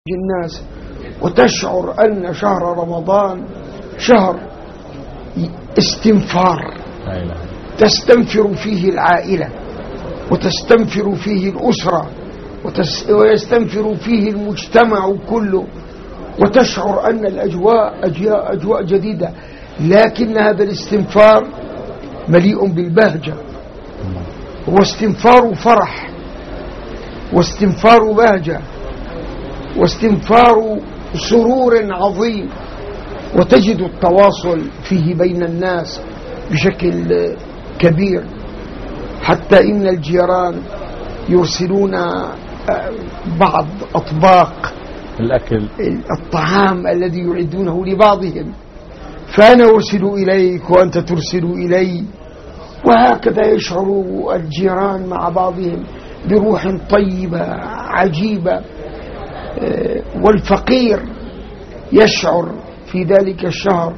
الناس وتشعر أن شهر رمضان شهر استنفار، تستنفر فيه العائلة وتستنفر فيه الأسرة ويستنفر فيه المجتمع كله، وتشعر أن الأجواء أجواء جديدة، لكن هذا الاستنفار مليء بالبهجة، واستنفار فرح واستنفار بهجة واستنفار سرور عظيم، وتجد التواصل فيه بين الناس بشكل كبير، حتى إن الجيران يرسلون بعض أطباق الأكل الطعام الذي يعدونه لبعضهم، فأنا أرسل إليك وأنت ترسل إلي، وهكذا يشعر الجيران مع بعضهم بروح طيبة عجيبة. والفقير يشعر في ذلك الشهر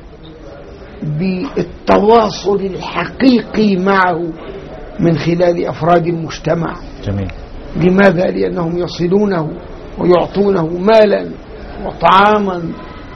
بالتواصل الحقيقي معه من خلال أفراد المجتمع. جميل. لماذا؟ لأنهم يصلونه ويعطونه مالا وطعاما،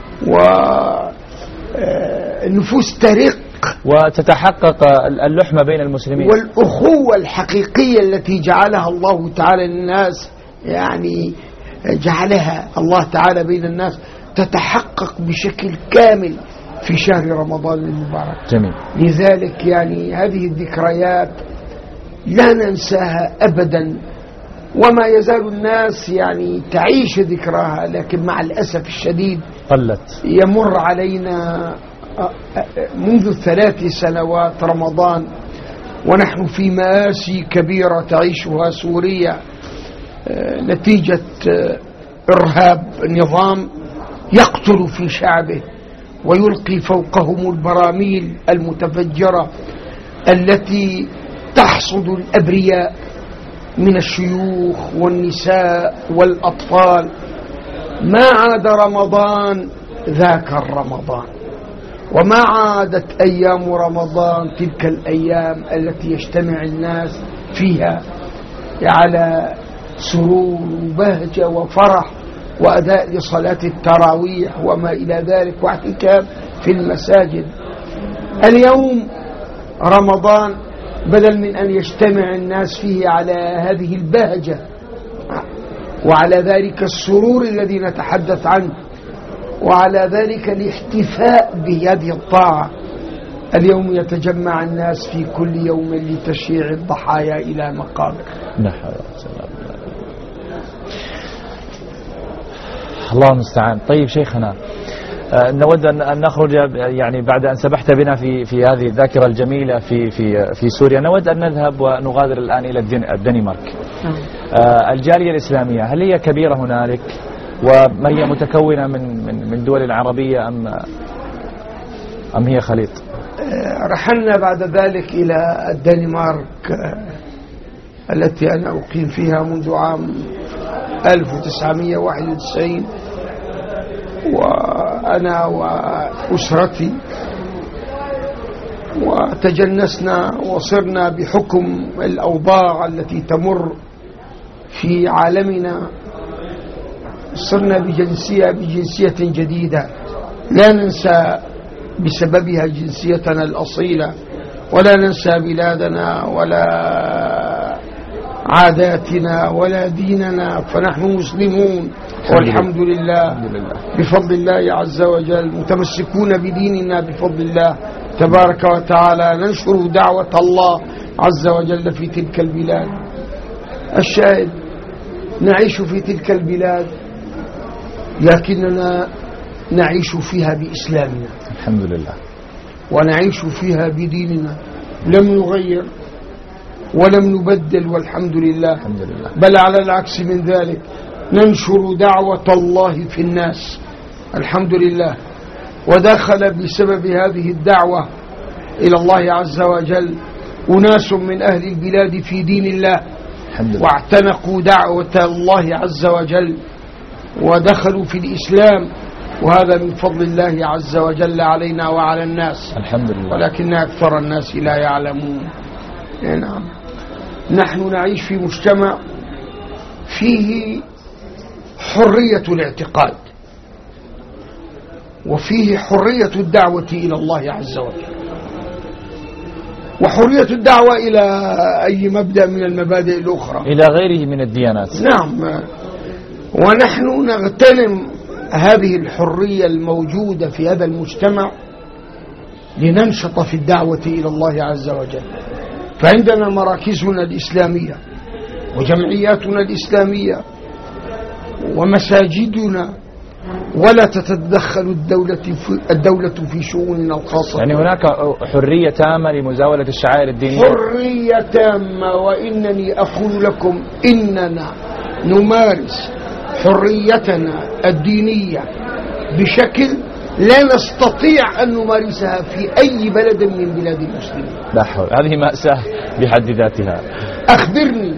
والنفوس ترق وتتحقق اللحمة بين المسلمين، والأخوة الحقيقية التي جعلها الله تعالى للناس، يعني جعلها الله تعالى بين الناس، تتحقق بشكل كامل في شهر رمضان المبارك. جميل. لذلك يعني هذه الذكريات لا ننساها أبدا، وما يزال الناس يعني تعيش ذكراها، لكن مع الأسف الشديد قلت. يمر علينا منذ 3 سنوات رمضان ونحن في مآسي كبيرة تعيشها سوريا نتيجة إرهاب نظام يقتل في شعبه ويلقي فوقهم البراميل المتفجرة التي تحصد الأبرياء من الشيوخ والنساء والأطفال. ما عاد رمضان ذاك الرمضان، وما عادت أيام رمضان تلك الأيام التي يجتمع الناس فيها على سرور وبهجة وفرح وأداء لصلاة التراويح وما إلى ذلك واعتكاف في المساجد. اليوم رمضان بدل من أن يجتمع الناس فيه على هذه البهجة وعلى ذلك السرور الذي نتحدث عنه وعلى ذلك الاحتفاء بهذه الطاعة، اليوم يتجمع الناس في كل يوم لتشييع الضحايا إلى مقابر. الله المستعان. طيب شيخنا، نود أن نخرج يعني بعد أن سبحت بنا في هذه الذاكرة الجميلة في سوريا، نود أن نذهب ونغادر الآن إلى الدنمارك. الجالية الإسلامية هل هي كبيرة هنالك؟ وما هي متكونة من دول عربية أم هي خليط؟ رحلنا بعد ذلك إلى الدنمارك التي أنا أقيم فيها منذ عام 1991، وأنا وأسرتي، وتجنسنا وصرنا بحكم الأوضاع التي تمر في عالمنا، صرنا بجنسية جديدة لا ننسى بسببها جنسيتنا الأصيلة، ولا ننسى بلادنا ولا عاداتنا ولا ديننا، فنحن مسلمون والحمد لله بفضل الله عز وجل، متمسكون بديننا بفضل الله تبارك وتعالى، ننشر دعوة الله عز وجل في تلك البلاد. الشاهد نعيش في تلك البلاد لكننا نعيش فيها بإسلامنا الحمد لله، ونعيش فيها بديننا، لم نغير ولم نبدل والحمد لله. الحمد لله. بل على العكس من ذلك ننشر دعوة الله في الناس الحمد لله. ودخل بسبب هذه الدعوة إلى الله عز وجل أناس من أهل البلاد في دين الله واعتنقوا دعوة الله عز وجل ودخلوا في الإسلام، وهذا من فضل الله عز وجل علينا وعلى الناس الحمد لله، ولكن أكثر الناس لا يعلمون. نعم، نحن نعيش في مجتمع فيه حرية الاعتقاد، وفيه حرية الدعوة إلى الله عز وجل، وحرية الدعوة إلى أي مبدأ من المبادئ الأخرى، إلى غيره من الديانات. نعم. ونحن نغتنم هذه الحرية الموجودة في هذا المجتمع لننشط في الدعوة إلى الله عز وجل. فعندنا مراكزنا الإسلامية وجمعياتنا الإسلامية ومساجدنا، ولا تتدخل الدولة في شؤوننا الخاصة. يعني هناك حرية تامة لمزاولة الشعائر الدينية؟ حرية تامة، وإنني أقول لكم إننا نمارس حريتنا الدينية بشكل لا نستطيع أن نمارسها في أي بلد من بلاد المسلمين. لا حول، هذه مأساة بحد ذاتها. أخبرني،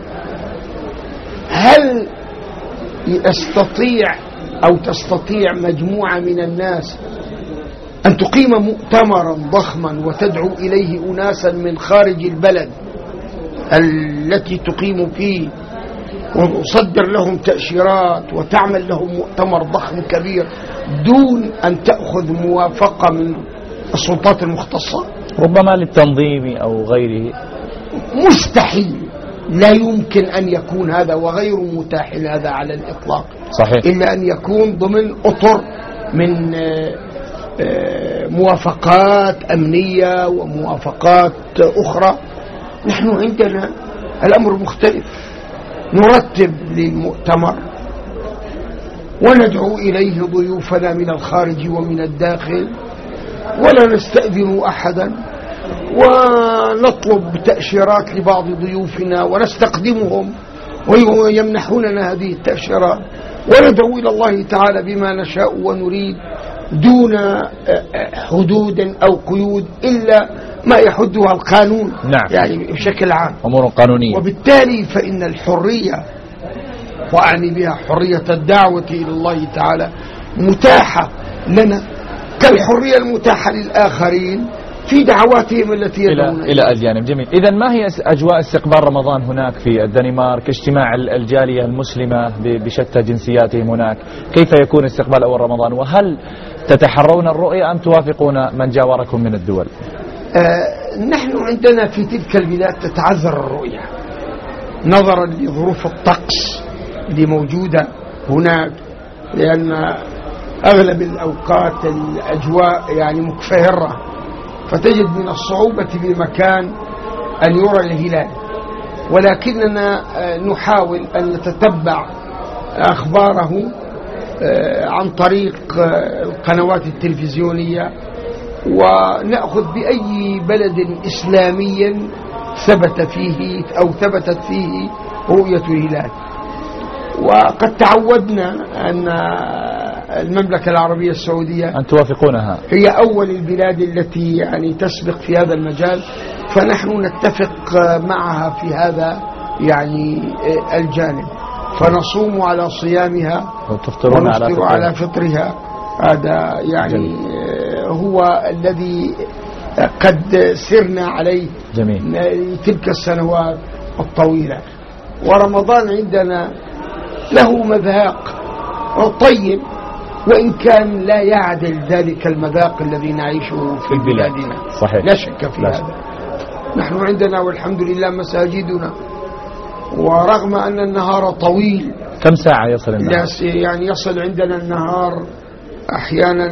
هل تستطيع مجموعة من الناس أن تقيم مؤتمرا ضخما وتدعو إليه أناسا من خارج البلد التي تقيم فيه، وتصدر لهم تأشيرات وتعمل لهم مؤتمر ضخم كبير دون أن تأخذ موافقة من السلطات المختصة؟ ربما للتنظيم أو غيره. مستحيل، لا يمكن أن يكون هذا، وغير متاح هذا على الإطلاق. صحيح. إلا أن يكون ضمن أطر من موافقات أمنية وموافقات أخرى. نحن عندنا الأمر مختلف، نرتب للمؤتمر وندعو إليه ضيوفنا من الخارج ومن الداخل، ولا نستأذن أحدا، ونطلب تأشيرات لبعض ضيوفنا ونستقدمهم ويمنحوننا هذه التأشيرات، وندعو إلى الله تعالى بما نشاء ونريد دون حدود أو قيود إلا ما يحدها القانون. نعم. يعني بشكل عام أمور قانونية. وبالتالي فإن الحرية، وأعني بها حرية الدعوة إلى الله تعالى، متاحة لنا كالحرية المتاحة للآخرين في دعواتهم التي يدعون إلى أديانهم. جميل. إذن ما هي أجواء استقبال رمضان هناك في الدنمارك؟ اجتماع الجالية المسلمة بشتى جنسياتهم هناك، كيف يكون استقبال أول رمضان؟ وهل تتحرون الرؤية أم توافقون من جاوركم من الدول؟ نحن عندنا في تلك البلاد تتعذر الرؤية نظرا لظروف الطقس اللي موجودة هناك، لأن أغلب الأوقات الأجواء يعني مكفهرة، فتجد من الصعوبة بمكان أن يرى الهلال. ولكننا نحاول أن نتتبع أخباره عن طريق القنوات التلفزيونية، ونأخذ بأي بلد إسلامي ثبتت فيه رؤية الهلال. وقد تعودنا أن المملكة العربية السعودية أن توافقونها، هي أول البلاد التي يعني تسبق في هذا المجال، فنحن نتفق معها في هذا يعني الجانب، فنصوم على صيامها ونفطر على فطرها. هذا يعني هو الذي قد سرنا عليه تلك السنوات الطويلة. ورمضان عندنا له مذاق طيب، وإن كان لا يعدل ذلك المذاق الذي نعيشه في بلادنا. صحيح. لا شك في هذا. نحن عندنا والحمد لله مساجدنا، ورغم أن النهار طويل. كم ساعة يصل النهار؟ يعني يصل عندنا النهار أحيانا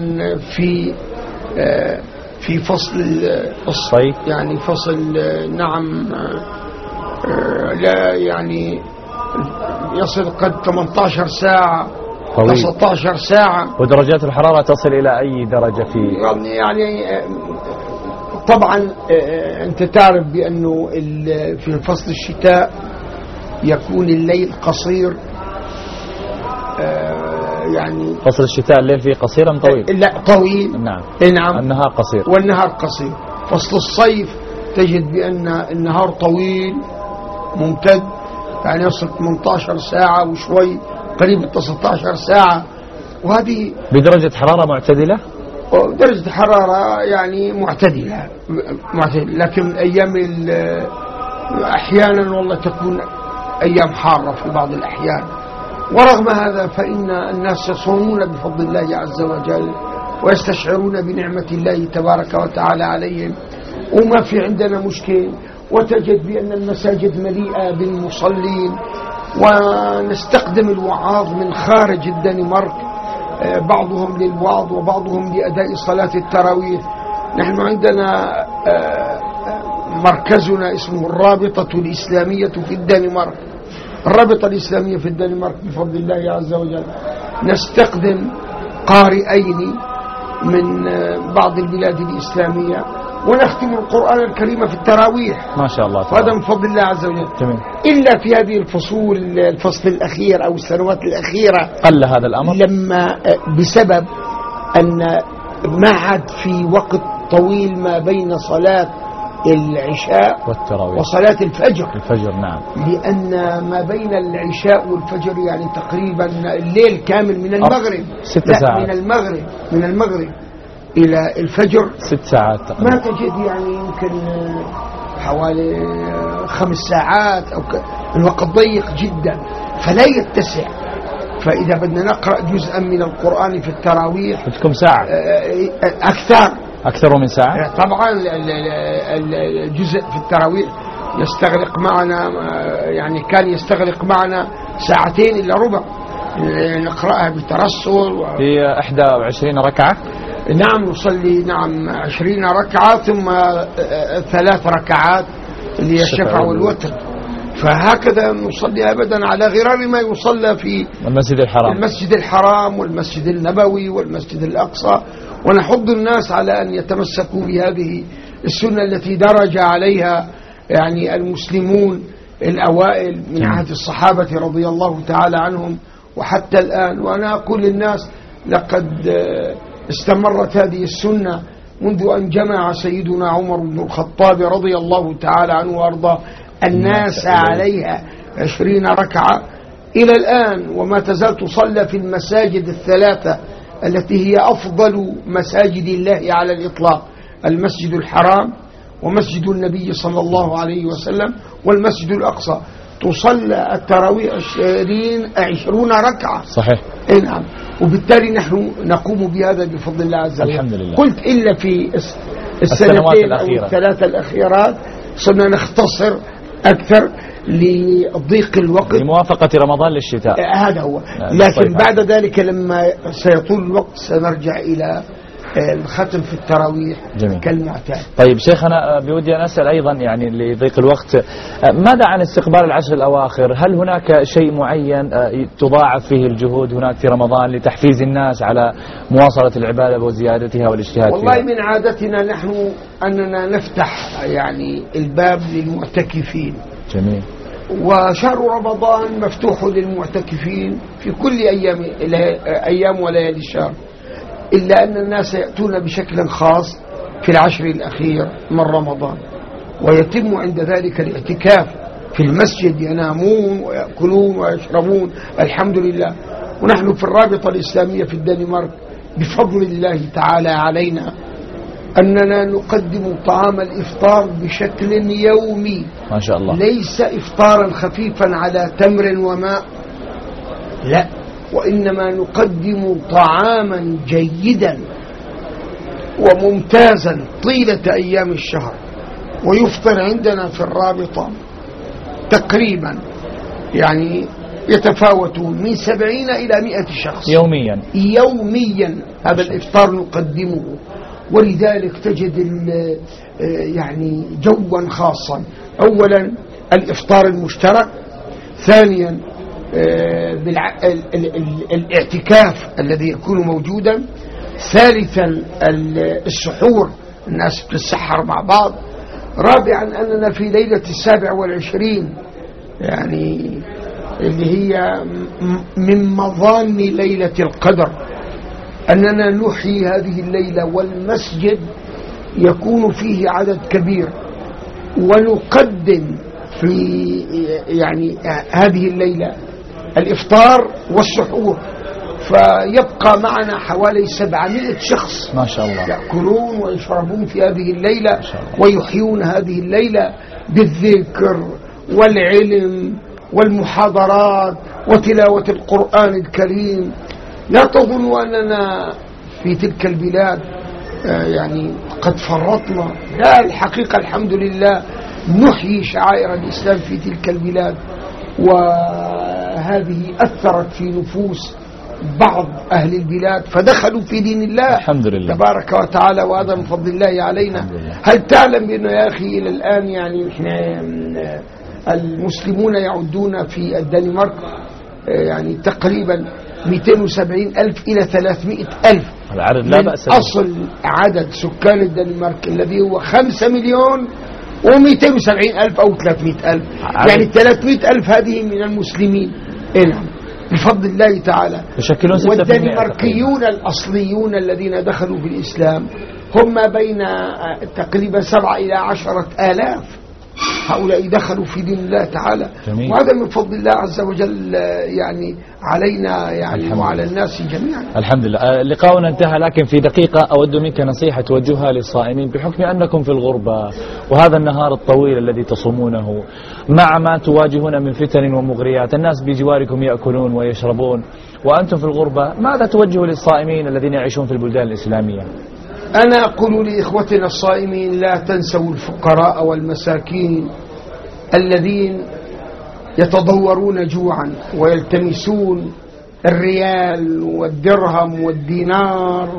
في فصل الصيف، يعني فصل نعم لا يعني يصل قد 18 ساعة 19 ساعة. ودرجات الحرارة تصل إلى أي درجة يعني طبعا أنت تعرف بأنه في فصل الشتاء يكون الليل قصير. يعني فصل الشتاء الليل فيه قصير أم طويل؟ لا طويل. نعم. نعم. النهار قصير. والنهار قصير. فصل الصيف تجد بأن النهار طويل ممتد، يعني يصل 18 ساعة وشوي، قريب 19 ساعة. وهذه بدرجة حرارة معتدلة؟ درجة حرارة يعني معتدلة، لكن أيام أحيانا والله تكون أيام حارة في بعض الأحيان، ورغم هذا فإن الناس يصومون بفضل الله عز وجل ويستشعرون بنعمة الله تبارك وتعالى عليهم، وما في عندنا مشكل. وتجد بأن المساجد مليئة بالمصلين، ونستخدم الوعاظ من خارج الدنمارك، بعضهم للوعظ وبعضهم لأداء صلاة التراويح. نحن عندنا مركزنا اسمه الرابطة الإسلامية في الدنمارك. الرابطة الإسلامية في الدنمارك بفضل الله عز وجل نستخدم قارئين من بعض البلاد الإسلامية، ونختم القرآن الكريم في التراويح. ما شاء الله، هذا من فضل الله عز وجل. جميل. إلا في هذه الفصل الأخير أو السنوات الأخيرة قل هذا الأمر، لما بسبب أن ما عاد في وقت طويل ما بين صلاة العشاء والتراويح وصلاة الفجر. نعم. لأن ما بين العشاء والفجر يعني تقريبا الليل كامل من المغرب 6 ساعات، من المغرب إلى الفجر 6 ساعات تقريبا. ما تجد يعني يمكن حوالي 5 ساعات أو الوقت ضيق جدا فلا يتسع. فإذا بدنا نقرأ جزءا من القرآن في التراويح بدكم ساعة أكثر من ساعة. طبعا الجزء في التراويح يستغرق معنا، يعني كان يستغرق معنا 2 إلا ربع نقرأها بترسل في 21 ركعة. نعم نصلي 20 ركعة ثم 3 ركعات اللي هي الشفع والوتر. فهكذا نصلي أبدا على غرار ما يصلى في المسجد الحرام والمسجد النبوي والمسجد الأقصى. ونحض الناس على أن يتمسكوا بهذه السنة التي درج عليها يعني المسلمون الأوائل من عهد الصحابة رضي الله تعالى عنهم وحتى الآن. وأنا أقول للناس لقد استمرت هذه السنة منذ أن جمع سيدنا عمر بن الخطاب رضي الله تعالى عنه وأرضاه الناس عليها 20 ركعة إلى الآن، وما تزال تصلى في المساجد 3 التي هي أفضل مساجد الله على الإطلاق: المسجد الحرام ومسجد النبي صلى الله عليه وسلم والمسجد الأقصى. تصلى التراويح 20 ركعة. صحيح. نعم. وبالتالي نحن نقوم بهذا بفضل الله عز وجل. الحمد لله. قلت إلا في السنتين أو الثلاثة الأخيرات صرنا نختصر أكثر لضيق الوقت لموافقة رمضان للشتاء. هذا هو. لكن بعد ذلك لما سيطول الوقت سنرجع إلى الختم في التراويح. جميل. كالمعتاد. طيب شيخنا، بودي أن أسأل أيضا يعني لضيق الوقت، ماذا عن استقبال العشر الأواخر؟ هل هناك شيء معين تضاعف فيه الجهود هناك في رمضان لتحفيز الناس على مواصلة العبادة وزيادتها والاجتهاد والله فيها؟ من عادتنا نحن أننا نفتح يعني الباب للمعتكفين. جميل. وشهر رمضان مفتوح للمعتكفين في كل أيام وليالي الشهر، إلا أن الناس يأتون بشكل خاص في العشر الأخير من رمضان، ويتم عند ذلك الاعتكاف في المسجد، ينامون ويأكلون ويشربون الحمد لله. ونحن في الرابطة الإسلامية في الدنمارك بفضل الله تعالى علينا أننا نقدم طعام الإفطار بشكل يومي. ما شاء الله. ليس إفطارا خفيفا على تمر وماء، لا، وإنما نقدم طعاما جيدا وممتازا طيلة أيام الشهر. ويفطر عندنا في الرابطة تقريبا يعني يتفاوت من 70 إلى 100 شخص يوميا. هذا الإفطار نقدمه، ولذلك تجد يعني جوا خاصا. أولا الإفطار المشترك، ثانيا الاعتكاف الذي يكون موجودا، ثالثا السحور، الناس بتسحر مع بعض، رابعا أننا في ليلة 27 يعني اللي هي من مظان ليلة القدر أننا نحيي هذه الليلة، والمسجد يكون فيه عدد كبير، ونقدم في يعني هذه الليلة الإفطار والسحور، فيبقى معنا حوالي 700 شخص ما شاء الله يأكلون ويشربون في هذه الليلة، ويحيون هذه الليلة بالذكر والعلم والمحاضرات وتلاوة القرآن الكريم. لا تظنوا أننا في تلك البلاد يعني قد فرطنا، لا، الحقيقة الحمد لله نحيي شعائر الإسلام في تلك البلاد، وهذه أثرت في نفوس بعض أهل البلاد فدخلوا في دين الله الحمد لله تبارك وتعالى، وهذا من فضل الله علينا. هل تعلم بأنه يا أخي إلى الآن يعني إحنا المسلمون يعدون في الدنمارك يعني تقريبا 270,000 إلى 300,000 العدد لا بأس به. أصل عدد سكان الدنمارك الذي هو 5,270,000 أو 300,000، يعني 300,000 هذه من المسلمين. نعم بفضل الله تعالى. والدنماركيون الأصليون الذين دخلوا في الإسلام هم بين تقريبا 7 إلى 10,000. هؤلاء دخلوا في دين الله تعالى. جميل. وهذا من فضل الله عز وجل يعني علينا يعني وعلى الناس جميعا. الحمد لله. لقاؤنا انتهى، لكن في دقيقة أود منك نصيحة توجهها للصائمين بحكم أنكم في الغربة وهذا النهار الطويل الذي تصومونه مع ما تواجهون من فتن ومغريات، الناس بجواركم يأكلون ويشربون وأنتم في الغربة، ماذا توجه للصائمين الذين يعيشون في البلدان الإسلامية؟ أنا أقول لإخوتنا الصائمين لا تنسوا الفقراء والمساكين الذين يتضورون جوعا ويلتمسون الريال والدرهم والدينار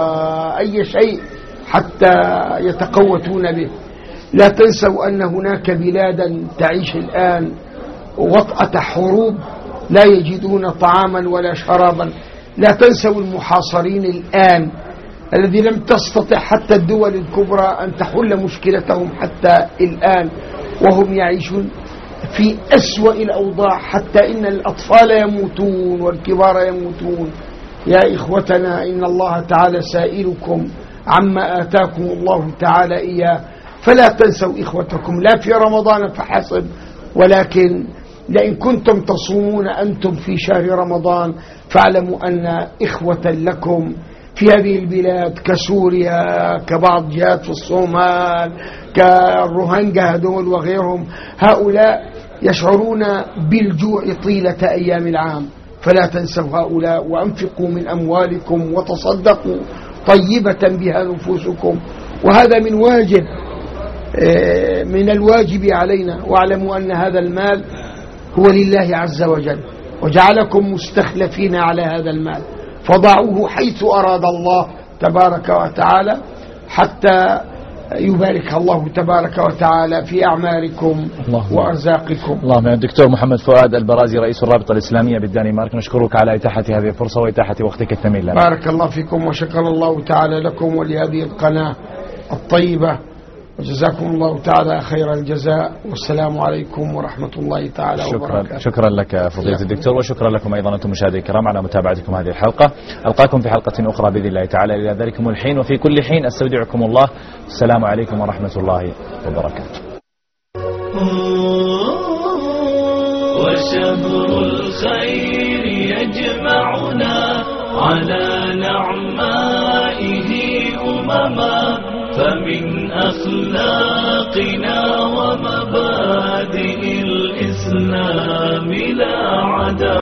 وأي شيء حتى يتقوتون به. لا تنسوا أن هناك بلادا تعيش الآن وطأة حروب لا يجدون طعاما ولا شرابا. لا تنسوا المحاصرين الآن الذي لم تستطع حتى الدول الكبرى أن تحل مشكلتهم حتى الآن، وهم يعيشون في أسوأ الأوضاع، حتى إن الأطفال يموتون والكبار يموتون. يا إخوتنا إن الله تعالى سائلكم عما آتاكم الله تعالى إياه، فلا تنسوا إخوتكم لا في رمضان فحسب، ولكن لئن كنتم تصومون أنتم في شهر رمضان فاعلموا أن إخوة لكم في هذه البلاد كسوريا، كبعض جهات في الصومال، كالروهنجا هذول وغيرهم، هؤلاء يشعرون بالجوع طيلة أيام العام. فلا تنسوا هؤلاء وأنفقوا من أموالكم وتصدقوا طيبة بها نفوسكم، وهذا من واجب من الواجب علينا. واعلموا أن هذا المال هو لله عز وجل، وجعلكم مستخلفين على هذا المال، فضعوه حيث أراد الله تبارك وتعالى حتى يبارك الله تبارك وتعالى في أعماركم وأرزاقكم. اللهم. الدكتور محمد فؤاد البرازي رئيس الرابطة الإسلامية بالدنمارك، نشكرك على إتاحة هذه الفرصة وإتاحة وقتك الثمين لنا. بارك الله فيكم وشكر الله تعالى لكم ولهذه القناة الطيبة، وجزاكم الله تعالى خير الجزاء، والسلام عليكم ورحمة الله تعالى وبركاته. شكرا لك فضيلة الدكتور، وشكرا لكم أيضا أنتم مشاهدي الكرام على متابعتكم هذه الحلقة. ألقاكم في حلقة أخرى بإذن الله تعالى. إلى ذلكم الحين وفي كل حين أستودعكم الله. السلام عليكم ورحمة الله وبركاته. وشهر الخير يجمعنا على نعمائه فمن أخلاقنا ومبادئ الإسلام لا عدا